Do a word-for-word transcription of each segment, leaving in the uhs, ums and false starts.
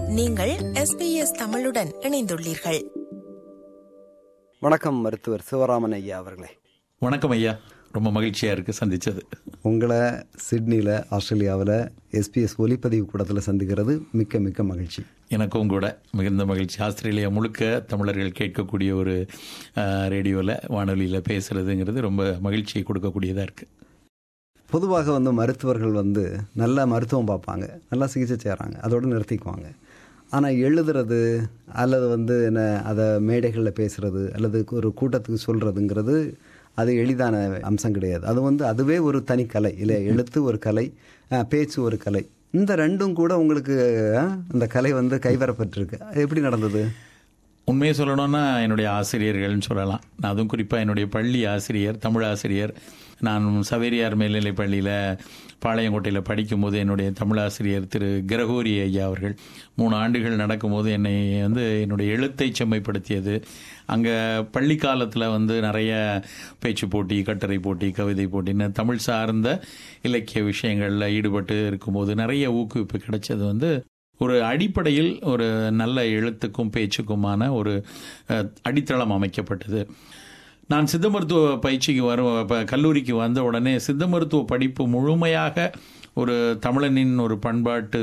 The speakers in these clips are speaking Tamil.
நீங்கள் எஸ் பி எஸ் தமிழுடன் இணைந்துள்ளீர்கள். வணக்கம் மருத்துவர் சிவராமன் ஐயா அவர்களே. வணக்கம் ஐயா, ரொம்ப மகிழ்ச்சியாக இருக்குது சந்தித்தது. உங்களை சிட்னியில் ஆஸ்திரேலியாவில் எஸ்பிஎஸ் ஒலிப்பதிவு கூடத்தில் சந்திக்கிறது மிக்க மிக்க மகிழ்ச்சி. எனக்கும் கூட மிகுந்த மகிழ்ச்சி. ஆஸ்திரேலியா முழுக்க தமிழர்கள் கேட்கக்கூடிய ஒரு ரேடியோவில் வானொலியில் பேசுகிறதுங்கிறது ரொம்ப மகிழ்ச்சியை கொடுக்கக்கூடியதாக இருக்குது. பொதுவாக வந்து மருத்துவர்கள் வந்து நல்ல மருத்துவம் பார்ப்பாங்க, நல்லா சிகிச்சை செய்கிறாங்க, அதோடு நிறுத்திக்குவாங்க. ஆனால் எழுதுறது அல்லது வந்து என்ன அதை மேடைகளில் பேசுகிறது அல்லது ஒரு கூட்டத்துக்கு சொல்கிறதுங்கிறது அது எளிதான அம்சம் கிடையாது. அது வந்து அதுவே ஒரு தனி கலை இல்லை. எழுத்து ஒரு கலை, பேச்சு ஒரு கலை. இந்த ரெண்டும் கூட உங்களுக்கு அந்த கலை வந்து கைவரப்பட்டிருக்கு. எப்படி நடந்தது? உண்மையை சொல்லணும்னா என்னுடைய ஆசிரியர்கள்னு சொல்லலாம். நான் அதுவும் குறிப்பாக என்னுடைய பள்ளி ஆசிரியர், தமிழ் ஆசிரியர். நான் சவேரியார் மேல்நிலைப் பள்ளியில் பாளையங்கோட்டையில் படிக்கும்போது என்னுடைய தமிழாசிரியர் திரு கிரகோரி ஐயா அவர்கள் மூணு ஆண்டுகள் நடக்கும்போது என்னை வந்து என்னுடைய எழுத்தை செம்மைப்படுத்தியது. அங்கே பள்ளி காலத்தில் வந்து நிறைய பேச்சு போட்டி, கட்டுரை போட்டி, கவிதை போட்டின்னு தமிழ் சார்ந்த இலக்கிய விஷயங்களில் ஈடுபட்டு இருக்கும்போது நிறைய ஊக்குவிப்பு கிடைச்சது வந்து ஒரு அடிப்படையில் ஒரு நல்ல எழுத்துக்கும் பேச்சுக்குமான ஒரு அடித்தளம் அமைக்கப்பட்டது. நான் சித்த மருத்துவ பயிற்சிக்கு வரும் கல்லூரிக்கு வந்த உடனே சித்த மருத்துவ படிப்பு முழுமையாக ஒரு தமிழனின் ஒரு பண்பாட்டு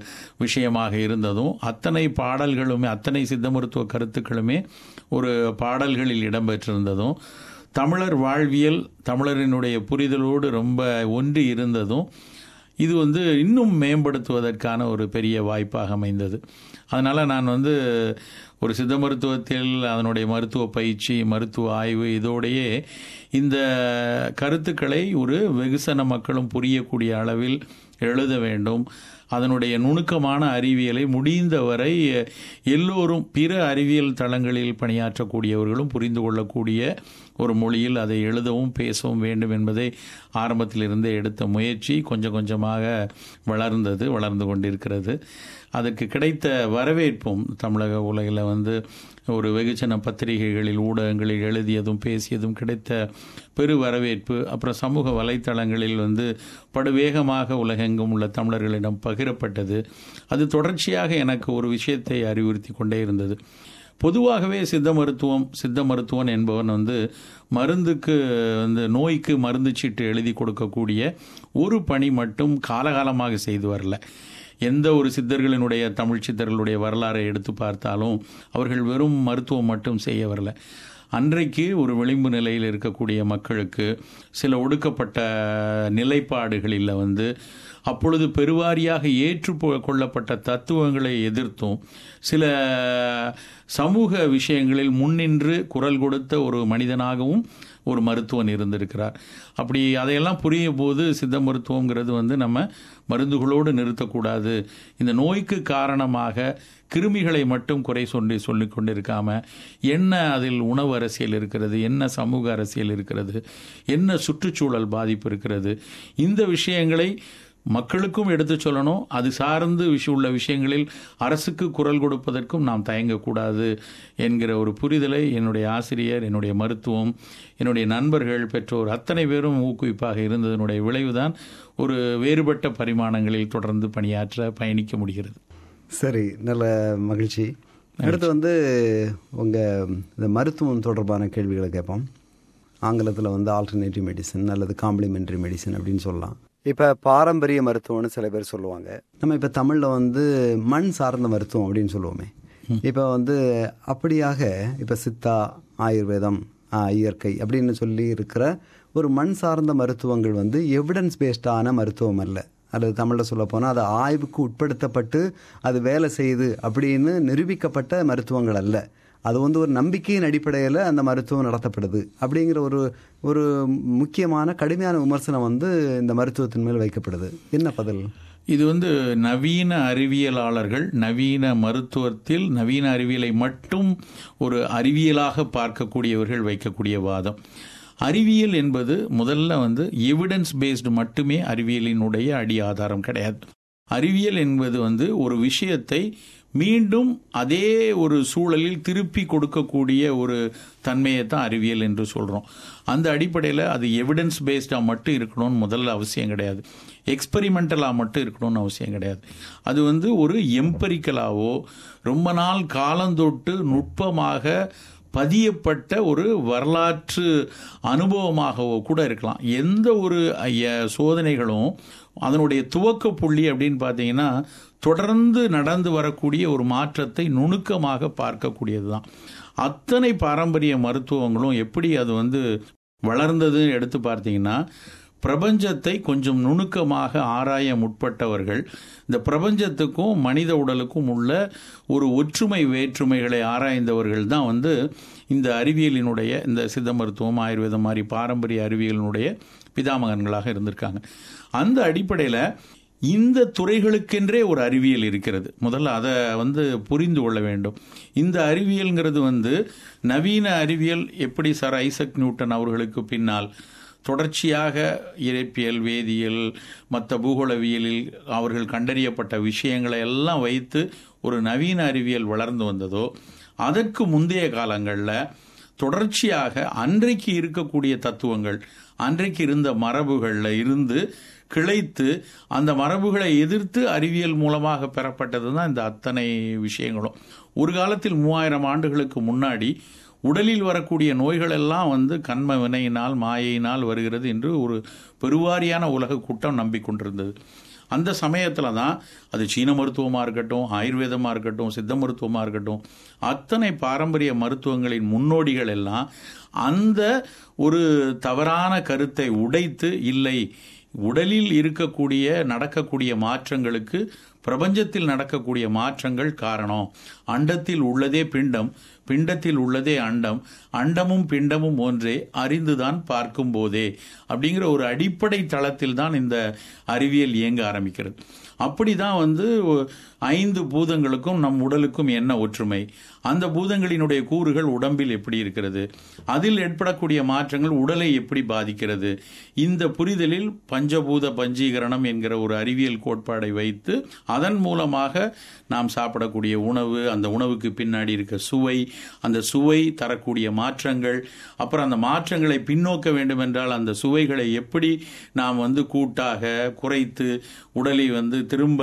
விஷயமாக இருந்ததும் அத்தனை பாடல்களுமே அத்தனை சித்த மருத்துவ கருத்துக்களுமே ஒரு பாடல்களில் இடம்பெற்றிருந்ததும் தமிழர் வாழ்வியல் தமிழரினுடைய புரிதலோடு ரொம்ப ஒன்றி இருந்ததும் இது வந்து இன்னும் மேம்படுத்துவதற்கான ஒரு பெரிய வாய்ப்பாக அமைந்தது. அதனால் நான் வந்து ஒரு சித்த மருத்துவத்தில் அதனுடைய மருத்துவ பயிற்சி, மருத்துவ ஆய்வு இதோடையே இந்த கருத்துக்களை ஒரு வெகுசன மக்களும் புரியக்கூடிய அளவில் எழுத வேண்டும். அதனுடைய நுணுக்கமான அறிவியலை முடிந்தவரை எல்லோரும் பிற அறிவியல் தளங்களில் பணியாற்றக்கூடியவர்களும் புரிந்து கொள்ளக்கூடிய ஒரு மொழியில் அதை எழுதவும் பேசவும் வேண்டும் என்பதை ஆரம்பத்திலிருந்தே எடுத்த முயற்சி கொஞ்சம் கொஞ்சமாக வளர்ந்தது, வளர்ந்து கொண்டிருக்கிறது. அதற்கு கிடைத்த வரவேற்பும் தமிழக உலகில் வந்து ஒரு வெகுஜன பத்திரிகைகளில், ஊடகங்களில் எழுதியதும் பேசியதும் கிடைத்த பெரு வரவேற்பு, அப்புறம் சமூக வலைத்தளங்களில் வந்து படுவேகமாக உலகெங்கும் உள்ள தமிழர்களிடம் பகிரப்பட்டது. அது தொடர்ச்சியாக எனக்கு ஒரு விஷயத்தை அறிவுறுத்தி கொண்டே இருந்தது. பொதுவாகவே சித்த மருத்துவம் சித்த மருத்துவன் என்பவன் வந்து மருந்துக்கு வந்து நோய்க்கு மருந்து சீட்டு எழுதி கொடுக்கக்கூடிய ஒரு பணி மட்டும் காலகாலமாக செய்து வரல. எந்த ஒரு சித்தர்களினுடைய தமிழ் சித்தர்களுடைய வரலாறை எடுத்து பார்த்தாலும் அவர்கள் வெறும் மருத்துவம் மட்டும் செய்ய வரல. அன்றைக்கு ஒரு விளிம்பு நிலையில் இருக்கக்கூடிய மக்களுக்கு சில ஒடுக்கப்பட்ட நிலைப்பாடுகளில் வந்து அப்பொழுது பெருவாரியாக ஏற்று கொள்ளப்பட்ட தத்துவங்களை எதிர்த்தும் சில சமூக விஷயங்களில் முன்னின்று குரல் கொடுத்த ஒரு மனிதனாகவும் ஒரு மருத்துவன் இருந்திருக்கிறார். அப்படி அதையெல்லாம் புரியும் போது சித்த மருத்துவங்கிறது வந்து நம்ம மருந்துகளோடு நிறுத்தக்கூடாது. இந்த நோய்க்கு காரணமாக கிருமிகளை மட்டும் குறை சொல்லி சொல்லிக் கொண்டிருக்காம என்ன அதில் உணவு அரசியல் இருக்கிறது, என்ன சமூக அரசியல் இருக்கிறது, என்ன சுற்றுச்சூழல் பாதிப்பு இருக்கிறது, இந்த விஷயங்களை மக்களுக்கும் எடுத்து சொல்லணும். அது சார்ந்து விஷயம் உள்ள விஷயங்களில் அரசுக்கு குரல் கொடுப்பதற்கும் நாம் தயங்கக்கூடாது என்கிற ஒரு புரிதலை என்னுடைய ஆசிரியர், என்னுடைய மருத்துவம், என்னுடைய நண்பர்கள், பெற்றோர் அத்தனை பேரும் ஊக்குவிப்பாக இருந்ததனுடைய விளைவுதான் ஒரு வேறுபட்ட பரிமாணங்களில் தொடர்ந்து பணியாற்ற பயணிக்க முடிகிறது. சரி, நல்ல மகிழ்ச்சி. அடுத்து வந்து உங்கள் இந்த மருத்துவம் தொடர்பான கேள்விகளை கேட்போம். ஆங்கிலத்தில் வந்து ஆல்டர்னேட்டிவ் மெடிசன் அல்லது காம்ப்ளிமெண்ட்ரி மெடிசன் அப்படின்னு சொல்லலாம். இப்போ பாரம்பரிய மருத்துவம்னு சில பேர் சொல்லுவாங்க. நம்ம இப்போ தமிழில் வந்து மண் சார்ந்த மருத்துவம் அப்படின்னு சொல்லுவோமே. இப்போ வந்து அப்படியாக இப்போ சித்தா, ஆயுர்வேதம், இயற்கை அப்படின்னு சொல்லி இருக்கிற ஒரு மண் சார்ந்த மருத்துவங்கள் வந்து எவிடன்ஸ் பேஸ்டான மருத்துவம் அல்ல. அல்லது தமிழில் சொல்ல போனால் அது ஆய்வுக்கு உட்படுத்தப்பட்டு அது வேலை செய்யுது அப்படின்னு நிரூபிக்கப்பட்ட மருத்துவங்கள் அல்ல. அது வந்து ஒரு நம்பிக்கையின் அடிப்படையில் அந்த மருத்துவம் நடத்தப்படுது அப்படிங்கிற ஒரு ஒரு முக்கியமான கடுமையான விமர்சனம் வந்து இந்த மருத்துவத்தின் மேல் வைக்கப்படுது. என்ன பதில்? இது வந்து நவீன அறிவியலாளர்கள் நவீன மருத்துவத்தில் நவீன அறிவியலை மட்டும் ஒரு அறிவியலாக பார்க்கக்கூடியவர்கள் வைக்கக்கூடிய வாதம். அறிவியல் என்பது முதல்ல வந்து எவிடன்ஸ் பேஸ்டு மட்டுமே அறிவியலினுடைய அடி ஆதாரம் கிடையாது. அறிவியல் என்பது வந்து ஒரு விஷயத்தை மீண்டும் அதே ஒரு சூழலில் திருப்பி கொடுக்கக்கூடிய ஒரு தன்மையை தான் அறிவியல் என்று சொல்கிறோம். அந்த அடிப்படையில் அது எவிடன்ஸ் பேஸ்டாக மட்டும் இருக்கணும்னு முதல்ல அவசியம் கிடையாது, எக்ஸ்பெரிமெண்டலாக மட்டும் இருக்கணும்னு அவசியம் கிடையாது. அது வந்து ஒரு எம்பரிக்கலாவோ ரொம்ப நாள் காலந்தொட்டு நுட்பமாக பதியப்பட்ட ஒரு வரலாற்று அனுபவமாகவோ கூட இருக்கலாம். எந்த ஒரு சோதனைகளும் அதனுடைய துவக்க புள்ளி அப்படின்னு பார்த்தீங்கன்னா தொடர்ந்து நடந்து வரக்கூடிய ஒரு மாற்றத்தை நுணுக்கமாக பார்க்கக்கூடியது தான். அத்தனை பாரம்பரிய மருத்துவங்களும் எப்படி அது வந்து வளர்ந்தது எடுத்து பார்த்தீங்கன்னா, பிரபஞ்சத்தை கொஞ்சம் நுணுக்கமாக ஆராய முற்பட்டவர்கள் இந்த பிரபஞ்சத்துக்கும் மனித உடலுக்கும் உள்ள ஒரு ஒற்றுமை வேற்றுமைகளை ஆராய்ந்தவர்கள் தான் வந்து இந்த அறிவியலினுடைய இந்த சித்த மருத்துவம் ஆயுர்வேதம் மாதிரி பாரம்பரிய அறிவியலினுடைய பிதாமகன்களாக இருந்திருக்காங்க. அந்த அடிப்படையில் இந்த துறைகளுக்கென்றே ஒரு அறிவியல் இருக்கிறது. முதல்ல அதை வந்து புரிந்து கொள்ள வேண்டும். இந்த அறிவியல்ங்கிறது வந்து நவீன அறிவியல் எப்படி சார் ஐசக் நியூட்டன் அவர்களுக்கு பின்னால் தொடர்ச்சியாக இயற்பியல், வேதியியல், மற்ற பூகோளவியலில் அவர்கள் கண்டறியப்பட்ட விஷயங்களை எல்லாம் வைத்து ஒரு நவீன அறிவியல் வளர்ந்து வந்ததோ, அதற்கு முந்தைய காலங்களில் தொடர்ச்சியாக அன்றைக்கு இருக்கக்கூடிய தத்துவங்கள், அன்றைக்கு இருந்த மரபுகளில் இருந்து கிளைத்து அந்த மரபுகளை எதிர்த்து அறிவியல் மூலமாக பெறப்பட்டது தான் இந்த அத்தனை விஷயங்களும். ஒரு காலத்தில் மூவாயிரம் ஆண்டுகளுக்கு முன்னாடி உடலில் வரக்கூடிய நோய்கள் எல்லாம் வந்து கண்ம வினையினால் மாயையினால் வருகிறது என்று ஒரு பெருவாரியான உலக கூட்டம் நம்பிக்கொண்டிருந்தது. அந்த சமயத்தில் தான் அது சீன மருத்துவமாக இருக்கட்டும், ஆயுர்வேதமாக இருக்கட்டும், சித்த மருத்துவமாக இருக்கட்டும், அத்தனை பாரம்பரிய மருத்துவங்களின் முன்னோடிகள் எல்லாம் அந்த ஒரு தவறான கருத்தை உடைத்து, இல்லை உடலில் இருக்கக்கூடிய நடக்கக்கூடிய மாற்றங்களுக்கு பிரபஞ்சத்தில் நடக்கக்கூடிய மாற்றங்கள் காரணம், அண்டத்தில் உள்ளதே பிண்டம், பிண்டத்தில் உள்ளதே அண்டம், அண்டமும் பிண்டமும் ஒன்றே அறிந்துதான் பார்க்கும் போதே அப்படிங்கிற ஒரு அடிப்படை தளத்தில் தான் இந்த அறிவியல் இயங்க ஆரம்பிக்கிறது. அப்படிதான் வந்து ஐந்து பூதங்களுக்கும் நம் உடலுக்கும் என்ன ஒற்றுமை, அந்த பூதங்களினுடைய கூறுகள் உடம்பில் எப்படி இருக்கிறது, அதில் ஏற்படக்கூடிய மாற்றங்கள் உடலை எப்படி பாதிக்கிறது, இந்த புரிதலில் பஞ்சபூத பஞ்சீகரணம் என்கிற ஒரு அறிவியல் கோட்பாடை வைத்து அதன் மூலமாக நாம் சாப்பிடக்கூடிய உணவு, அந்த உணவுக்கு பின்னாடி இருக்க சுவை, அந்த சுவை தரக்கூடிய மாற்றங்கள், அப்புறம் அந்த மாற்றங்களை பின்னோக்க வேண்டும் என்றால் அந்த சுவைகளை எப்படி நாம் வந்து கூட்டாக குறைத்து உடலை வந்து திரும்ப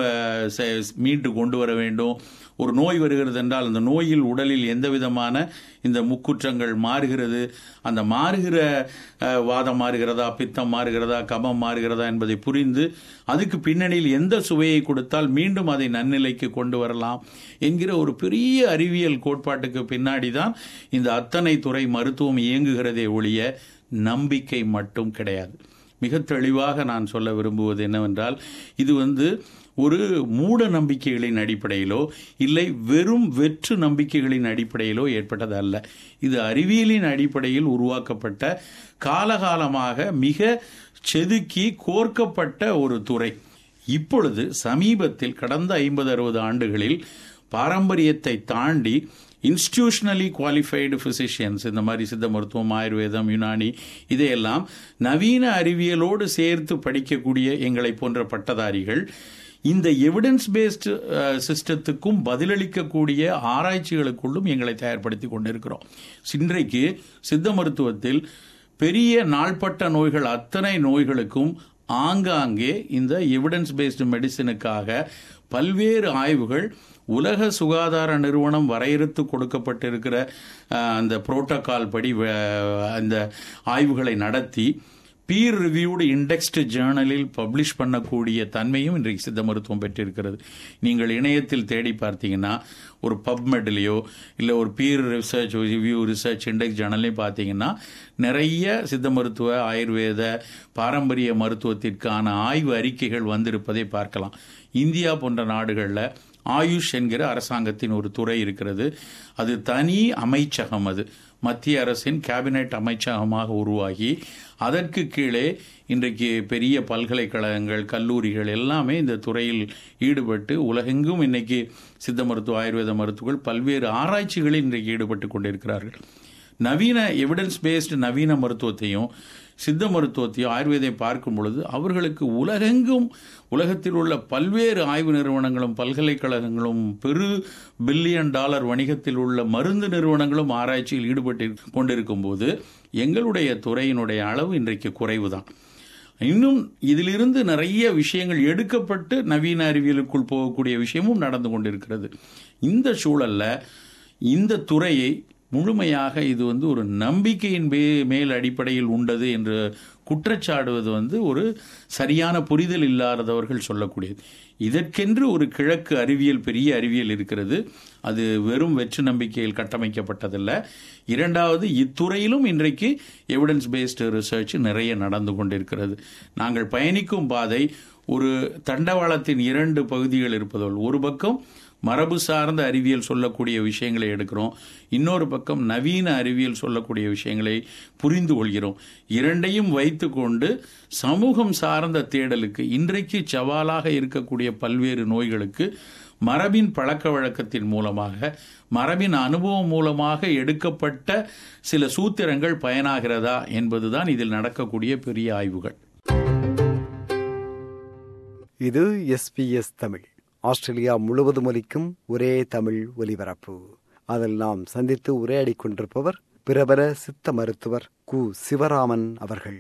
மீட்டு கொண்டு வர வேண்டும். ஒரு நோய் வருகிறது என்றால் அந்த நோயில் உடலில் எந்த விதமான இந்த முக்குற்றங்கள் மாறுகிறது, அந்த மாறுகிற வாதம் மாறுகிறதா, பித்தம் மாறுகிறதா, கபம் மாறுகிறதா என்பதை புரிந்து அதுக்கு பின்னணியில் எந்த சுவையை கொடுத்தால் மீண்டும் அதை நன்னிலைக்கு கொண்டு வரலாம் என்கிற ஒரு பெரிய அறிவியல் கோட்பாட்டுக்கு பின்னாடி தான் இந்த அத்தனை துறை மருத்துவம் இயங்குகிறதே ஒழிய நம்பிக்கை மட்டும் கிடையாது. மிக தெளிவாக நான் சொல்ல விரும்புவது என்னவென்றால், இது வந்து ஒரு மூட நம்பிக்கைகளின் அடிப்படையிலோ இல்லை வெறும் வெற்று நம்பிக்கைகளின் அடிப்படையிலோ ஏற்பட்டது அல்ல. இது அறிவியலின் அடிப்படையில் உருவாக்கப்பட்ட காலகாலமாக மிக செதுக்கி கோர்க்கப்பட்ட ஒரு துறை. இப்பொழுது சமீபத்தில் கடந்த ஐம்பது அறுபது ஆண்டுகளில் பாரம்பரியத்தை தாண்டி இன்ஸ்டிடியூஷனலி குவாலிஃபைடு பிசிஷியன்ஸ், இந்த மாதிரி சித்த மருத்துவம், ஆயுர்வேதம், யுனானி, இதையெல்லாம் நவீன அறிவியலோடு சேர்த்து படிக்கக்கூடிய எங்களை போன்ற பட்டதாரிகள் இந்த எவிடன்ஸ் பேஸ்டு சிஸ்டத்துக்கும் பதிலளிக்கக்கூடிய ஆராய்ச்சிகளுக்குள்ளும் எங்களை தயார்படுத்தி கொண்டிருக்கிறோம். இன்றைக்கு சித்த மருத்துவத்தில் பெரிய நாள்பட்ட நோய்கள் அத்தனை நோய்களுக்கும் ஆங்காங்கே இந்த எவிடன்ஸ் பேஸ்டு மெடிசினுக்காக பல்வேறு ஆய்வுகள் உலக சுகாதார நிறுவனம் வரையறுத்து கொடுக்கப்பட்டிருக்கிற அந்த புரோட்டோகால் படி அந்த ஆய்வுகளை நடத்தி பீர் ரிவ்யூடு இண்டெக்ஸ்டு ஜேர்னலில் பப்ளிஷ் பண்ணக்கூடிய தன்மையும் இன்றைக்கு சித்த மருத்துவம் பெற்றிருக்கிறது. நீங்கள் இணையத்தில் தேடி பார்த்தீங்கன்னா ஒரு பப்மெட்லேயோ இல்லை ஒரு peer research review research index ஜேர்னல்லையும் பார்த்தீங்கன்னா நிறைய சித்த மருத்துவ, ஆயுர்வேத, பாரம்பரிய மருத்துவத்திற்கான ஆய்வு அறிக்கைகள் வந்திருப்பதை பார்க்கலாம். இந்தியா போன்ற நாடுகளில் ஆயுஷ் என்கிற அரசாங்கத்தின் ஒரு துறை இருக்கிறது. அது தனி அமைச்சகம், அது மத்திய அரசின் கேபினெட் அமைச்சகமாக உருவாகி அதற்கு கீழே இன்றைக்கு பெரிய பல்கலைக்கழகங்கள், கல்லூரிகள் எல்லாமே இந்த துறையில் ஈடுபட்டு உலகெங்கும் இன்னைக்கு சித்த மருத்துவ, ஆயுர்வேத மருத்துவர்கள் பல்வேறு ஆராய்ச்சிகளில் இன்றைக்கு ஈடுபட்டு கொண்டிருக்கிறார்கள். நவீன எவிடன்ஸ் பேஸ்டு நவீன மருத்துவத்தையும் சித்த மருத்துவத்தையோ ஆயுர்வேதை பார்க்கும் பொழுது அவர்களுக்கு உலகெங்கும் உலகத்தில் உள்ள பல்வேறு ஆய்வு நிறுவனங்களும் பல்கலைக்கழகங்களும் பெரு பில்லியன் டாலர் வணிகத்தில் உள்ள மருந்து நிறுவனங்களும் ஆராய்ச்சியில் ஈடுபட்டு கொண்டிருக்கும் போது எங்களுடைய துறையினுடைய அளவு இன்றைக்கு குறைவுதான். இன்னும் இதிலிருந்து நிறைய விஷயங்கள் எடுக்கப்பட்டு நவீன அறிவியலுக்குள் போகக்கூடிய விஷயமும் நடந்து கொண்டிருக்கிறது. இந்த சூழல்ல இந்த துறையை முழுமையாக இது வந்து ஒரு நம்பிக்கையின் மேல் அடிப்படையில் உண்டது என்று குற்றச்சாடுவது வந்து ஒரு சரியான புரிதல் இல்லாதவர்கள் சொல்லக்கூடியது. இதற்கென்று ஒரு கிழக்கு அறிவியல், பெரிய அறிவியல் இருக்கிறது. அது வெறும் வெற்று நம்பிக்கையில் கட்டமைக்கப்பட்டதல்ல. இரண்டாவது, இத்துறையிலும் இன்றைக்கு எவிடன்ஸ் பேஸ்டு ரிசர்ச் நிறைய நடந்து கொண்டிருக்கிறது. நாங்கள் பயணிக்கும் பாதை ஒரு தண்டவாளத்தின் இரண்டு பகுதிகள் இருப்பதால், ஒரு பக்கம் மரபு சார்ந்த அறிவியல் சொல்லக்கூடிய விஷயங்களை எடுக்கிறோம், இன்னொரு பக்கம் நவீன அறிவியல் சொல்லக்கூடிய விஷயங்களை புரிந்து கொள்கிறோம். இரண்டையும் வைத்து கொண்டு சமூகம் சார்ந்த தேடலுக்கு, இன்றைக்கு சவாலாக இருக்கக்கூடிய பல்வேறு நோய்களுக்கு மரபின் பழக்க வழக்கத்தின் மூலமாக, மரபின் அனுபவம் மூலமாக எடுக்கப்பட்ட சில சூத்திரங்கள் பயனாகிறதா என்பதுதான் இதில் நடக்கக்கூடிய பெரிய ஆய்வுகள். இது எஸ்பிஎஸ் தமிழ், ஆஸ்திரேலியா முழுவதும் ஒலிக்கும் ஒரே தமிழ் ஒலிபரப்பு. அதில் நாம் சந்தித்து உரையாடிக் கொண்டிருப்பவர் பிரபல சித்த மருத்துவர் கு சிவராமன் அவர்கள்.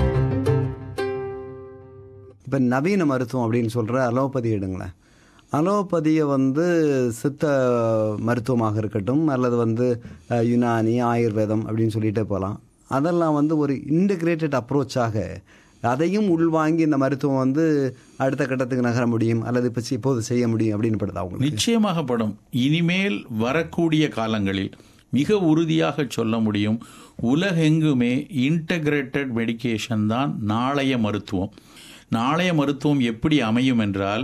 இப்போ நவீன மருத்துவம் அப்படின்னு சொல்கிற அலோபதி எடுங்களேன். அலோபதியை வந்து சித்த மருத்துவமாக இருக்கட்டும் அல்லது வந்து யுனானி, ஆயுர்வேதம் அப்படின்னு சொல்லிகிட்டே போகலாம். அதெல்லாம் வந்து ஒரு இன்டகிரேட்டட் அப்ரோச்சாக அதையும் உள்வாங்கி இந்த மருத்துவம் வந்து அடுத்த கட்டத்துக்கு நகர முடியும் அல்லது இப்போ இப்போது செய்ய முடியும் அப்படின்னு படுதா உங்களுக்கு? நிச்சயமாக படும். இனிமேல் வரக்கூடிய காலங்களில் மிக உறுதியாக சொல்ல முடியும், உலகெங்குமே இன்டகிரேட்டட் மெடிக்கேஷன் தான் நாளைய மருத்துவம். நாளைய மருத்துவம் எப்படி அமையும் என்றால்,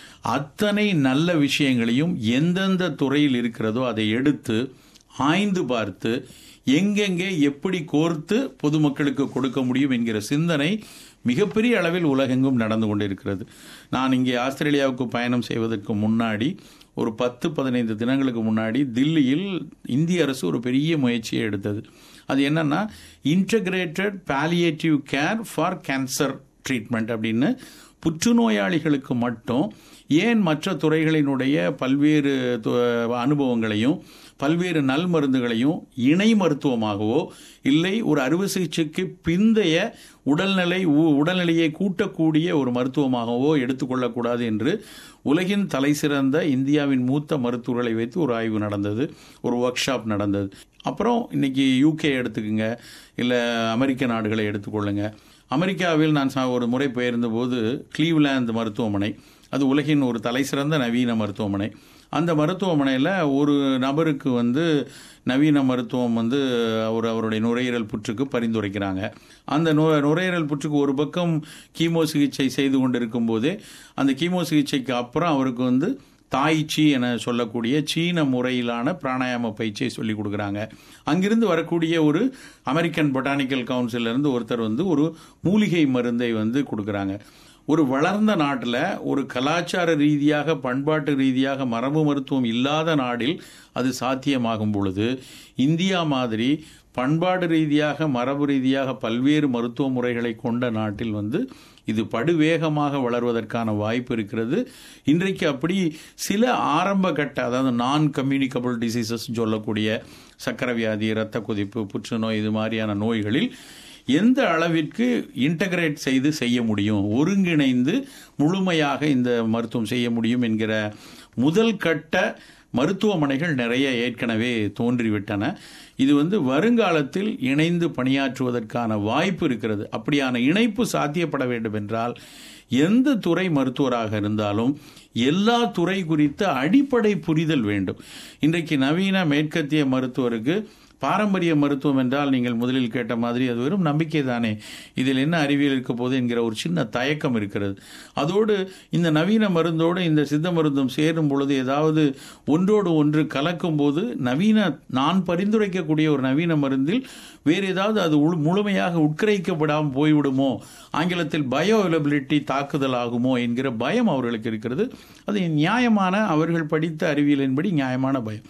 அத்தனை நல்ல விஷயங்களையும் எந்தெந்த துறையில் இருக்கிறதோ அதை எடுத்து ஆய்ந்து பார்த்து எங்கெங்கே எப்படி கோர்த்து பொதுமக்களுக்கு கொடுக்க முடியும் என்கிற சிந்தனை மிகப்பெரிய அளவில் உலகெங்கும் நடந்து கொண்டிருக்கிறது. நான் இங்கே ஆஸ்திரேலியாவுக்கு பயணம் செய்வதற்கு முன்னாடி ஒரு பத்து பதினைந்து தினங்களுக்கு முன்னாடி தில்லியில் இந்திய அரசு ஒரு பெரிய முயற்சியை எடுத்தது. அது என்னன்னா, integrated palliative care for cancer treatment அப்படின்னு, புற்றுநோயாளிகளுக்கு மட்டும் ஏன் மற்ற துறைகளினுடைய பல்வேறு அனுபவங்களையும் பல்வேறு நல் மருந்துகளையும் இணை மருத்துவமாகவோ இல்லை ஒரு அறுவை சிகிச்சைக்கு பிந்தைய உடல்நிலை உடல்நிலையை கூட்டக்கூடிய ஒரு மருத்துவமாகவோ எடுத்துக்கொள்ளக்கூடாது என்று உலகின் தலை சிறந்த இந்தியாவின் மூத்த மருத்துவர்களை வைத்து ஒரு ஆய்வு நடந்தது, ஒரு ஒர்க் ஷாப் நடந்தது. அப்புறம் இன்னைக்கு யூகே எடுத்துக்குங்க, இல்லை அமெரிக்க நாடுகளை எடுத்துக்கொள்ளுங்க. அமெரிக்காவில் நான் ஒரு முறை பெயர்ந்த போது கிளீவ்லாந்து மருத்துவமனை, அது உலகின் ஒரு தலை சிறந்த நவீன மருத்துவமனை. அந்த மருத்துவமனையில் ஒரு நபருக்கு வந்து நவீன மருத்துவம் வந்து அவர் அவருடைய நுரையீரல் புற்றுக்கு பரிந்துரைக்கிறாங்க. அந்த நு நுரையீரல் புற்றுக்கு ஒரு பக்கம் கீமோ சிகிச்சை செய்து கொண்டிருக்கும் போதே அந்த கீமோ சிகிச்சைக்கு அப்புறம் அவருக்கு வந்து தாய்ச்சி என சொல்லக்கூடிய சீன முறையிலான பிராணாயாம பயிற்சியை சொல்லி கொடுக்குறாங்க. அங்கிருந்து வரக்கூடிய ஒரு அமெரிக்கன் பொட்டானிக்கல் கவுன்சிலிருந்து ஒருத்தர் வந்து ஒரு மூலிகை மருந்தை வந்து கொடுக்குறாங்க. ஒரு வளர்ந்த நாட்டில், ஒரு கலாச்சார ரீதியாக பண்பாட்டு ரீதியாக மரபு மருத்துவம் இல்லாத நாடில் அது சாத்தியமாகும் பொழுது, இந்தியா மாதிரி பண்பாடு ரீதியாக மரபு ரீதியாக பல்வேறு மருத்துவ முறைகளை கொண்ட நாட்டில் வந்து இது படுவேகமாக வளர்வதற்கான வாய்ப்பு இருக்கிறது. இன்றைக்கு அப்படி சில ஆரம்ப கட்ட, அதாவது நான் கம்யூனிகபிள் டிசீசஸ் சொல்லக்கூடிய சக்கரை வியாதி, இரத்த கொதிப்பு, புற்றுநோய், இது மாதிரியான நோய்களில் எந்த அளவிற்கு இன்டகிரேட் செய்து செய்ய முடியும், ஒருங்கிணைந்து முழுமையாக இந்த மருத்துவம் செய்ய முடியும் என்கிற முதல் கட்ட மருத்துவமனைகள் நிறைய ஏற்கனவே தோன்றிவிட்டன. இது வந்து வருங்காலத்தில் இணைந்து பணியாற்றுவதற்கான வாய்ப்பு இருக்கிறது. அப்படியான இணைப்பு சாத்தியப்பட வேண்டும் என்றால் எந்த துறை மருத்துவராக இருந்தாலும் எல்லா துறை குறித்த அடிப்படை புரிதல் வேண்டும். இன்றைக்கு நவீன மேற்கத்திய மருத்துவருக்கு பாரம்பரிய மருத்துவம் என்றால் நீங்கள் முதலில் கேட்ட மாதிரி அது வெறும் நம்பிக்கை தானே, இதில் என்ன அறிவியல் இருக்க போது என்கிற ஒரு சின்ன தயக்கம் இருக்கிறது. அதோடு இந்த நவீன மருந்தோடு இந்த சித்த மருந்தும் சேரும் பொழுது ஏதாவது ஒன்றோடு ஒன்று கலக்கும் போது நவீன நான் பரிந்துரைக்கக்கூடிய ஒரு நவீன மருந்தில் வேறு ஏதாவது அது முழுமையாக உட்கரிக்கப்படாமல் போய்விடுமோ, ஆங்கிலத்தில் பயோ அவைலபிலிட்டி தாக்குதல் ஆகுமோ என்கிற பயம் அவர்களுக்கு இருக்கிறது. அது நியாயமான, அவர்கள் படித்த அறிவியலின்படி நியாயமான பயம்.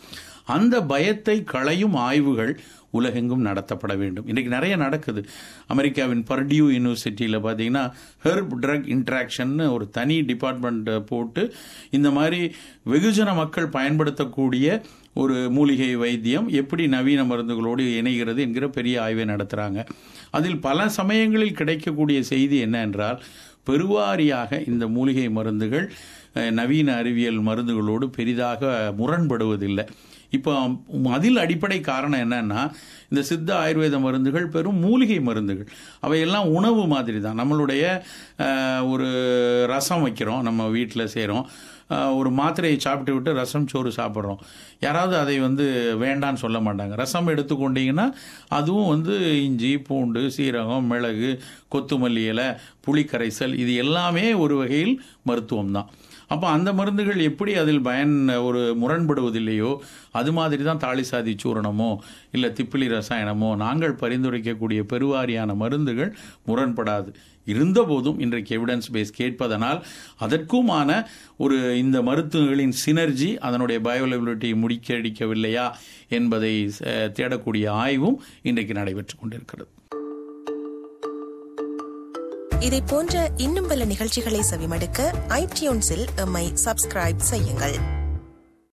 அந்த பயத்தை களையும் ஆய்வுகள் உலகெங்கும் நடத்தப்பட வேண்டும். இன்றைக்கு நிறைய நடக்குது. அமெரிக்காவின் பர்டியூ யூனிவர்சிட்டியில் பார்த்தீங்கன்னா ஹெர்ப் ட்ரக் இன்ட்ராக்ஷன் ஒரு தனி டிபார்ட்மெண்ட் போட்டு இந்த மாதிரி வெகுஜன மக்கள் பயன்படுத்தக்கூடிய ஒரு மூலிகை வைத்தியம் எப்படி நவீன மருந்துகளோடு இணைகிறது என்கிற பெரிய ஆய்வை நடத்துகிறாங்க. அதில் பல சமயங்களில் கிடைக்கக்கூடிய செய்தி என்ன என்றால், பெருவாரியாக இந்த மூலிகை மருந்துகள் நவீன அறிவியல் மருந்துகளோடு பெரிதாக முரண்படுவதில்லை. இப்போ அதில் அடிப்படை காரணம் என்னன்னா, இந்த சித்த ஆயுர்வேத மருந்துகள் பெரும் மூலிகை மருந்துகள். அவையெல்லாம் உணவு மாதிரி தான். நம்மளுடைய ஒரு ரசம் வைக்கிறோம், நம்ம வீட்டில் செய்கிறோம், ஒரு மாத்திரையை சாப்பிட்டு விட்டு ரசம் சோறு சாப்பிட்றோம். யாராவது அதை வந்து வேண்டான்னு சொல்ல மாட்டாங்க. ரசம் எடுத்துக்கொண்டீங்கன்னா அதுவும் வந்து இஞ்சி, பூண்டு, சீரகம், மிளகு, கொத்துமல்லி இலை, புளிக்கரைசல், இது எல்லாமே ஒரு வகையில் மருத்துவம் தான். அப்போ அந்த மருந்துகள் எப்படி அதில் பயன் ஒரு முரண்படுவதில்லையோ அது மாதிரி தான் தாளிசாதி சூரணமோ இல்லை திப்பிலி ரசாயனமோ நாங்கள் பரிந்துரைக்கக்கூடிய பெருவாரியான மருந்துகள் முரண்படாது. இருந்தபோதும் இன்றைக்கு எவிடன்ஸ் பேஸ் கேட்பதனால் அதற்குமான ஒரு இந்த மருத்துவங்களின் சினர்ஜி அதனுடைய பயோலபிலிட்டியை முடிக்கடிக்கவில்லையா என்பதை தேடக்கூடிய ஆய்வும் இன்றைக்கு நடைபெற்று கொண்டிருக்கிறது. இதை போன்ற இன்னும் பல நிகழ்ச்சிகளை செவிமடுக்க ஐடியூன்ஸில் எம்மை சப்ஸ்கிரைப் செய்யுங்கள்.